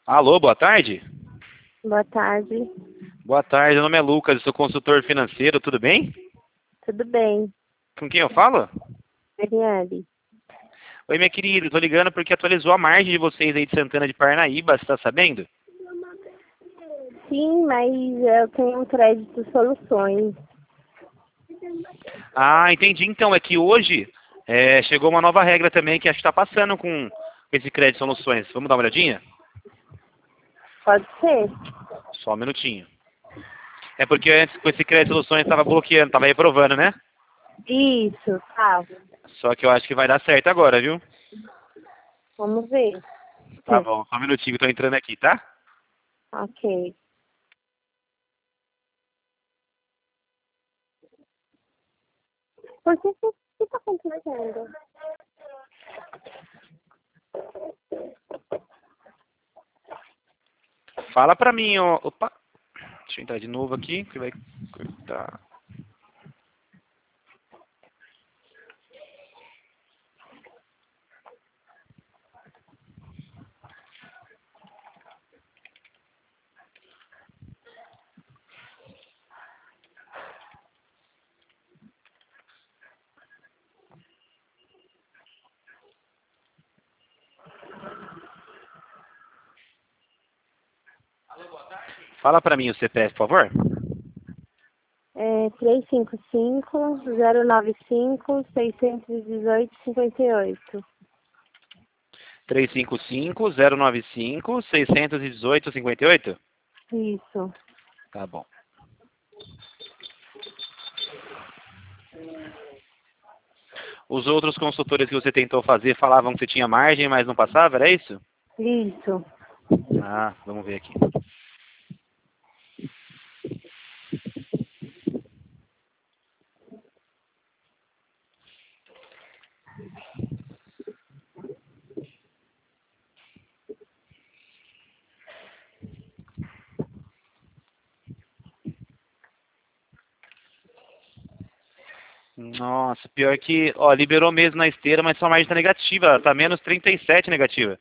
Alô, boa tarde. Boa tarde. Boa tarde, meu nome é Lucas, eu sou consultor financeiro, tudo bem? Tudo bem? Com quem eu falo? Daniele. Oi, minha querida, eu tô ligando porque atualizou a margem de vocês aí de Santana de Parnaíba, você tá sabendo? Sim, mas eu tenho um crédito soluções. Ah, entendi. Então, é que hoje chegou uma nova regra também que acho que tá passando com esse crédito soluções. Vamos dar uma olhadinha? Pode ser? Só um minutinho. É porque antes com esse crédito soluções estava bloqueando, estava reprovando, né? Isso, tá. Só que eu acho que vai dar certo agora, viu? Vamos ver. Tá bom, só um minutinho, tô entrando aqui, tá? Ok. Por que você está acontecendo? Fala pra mim, ó. Opa! Deixa eu entrar de novo aqui, que vai cortar. Fala pra mim o CPF, por favor. É 355-095-618-58. 355-095-618-58? Isso. Tá bom. Os outros consultores que você tentou fazer falavam que você tinha margem, mas não passava, era isso? Isso. Ah, vamos ver aqui. Nossa, pior que, ó, liberou mesmo na esteira, mas sua margem tá negativa, tá menos 37 negativa.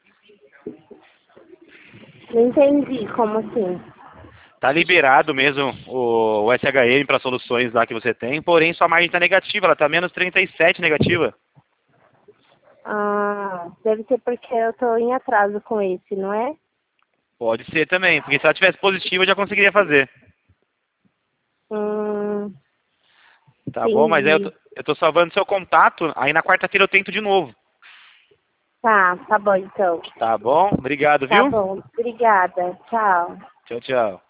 Não entendi como assim. Tá liberado mesmo o SHM para soluções lá que você tem, porém sua margem tá negativa, ela tá menos 37 negativa. Ah, deve ser porque eu tô em atraso com esse, não é? Pode ser também, porque se ela tivesse positiva eu já conseguiria fazer. Hum, Tá bom, mas aí entendi. eu tô salvando seu contato, aí na quarta-feira eu tento de novo. Tá bom então. Tá bom? Obrigado, Tá viu? bom. Obrigada. Tchau. Tchau, tchau.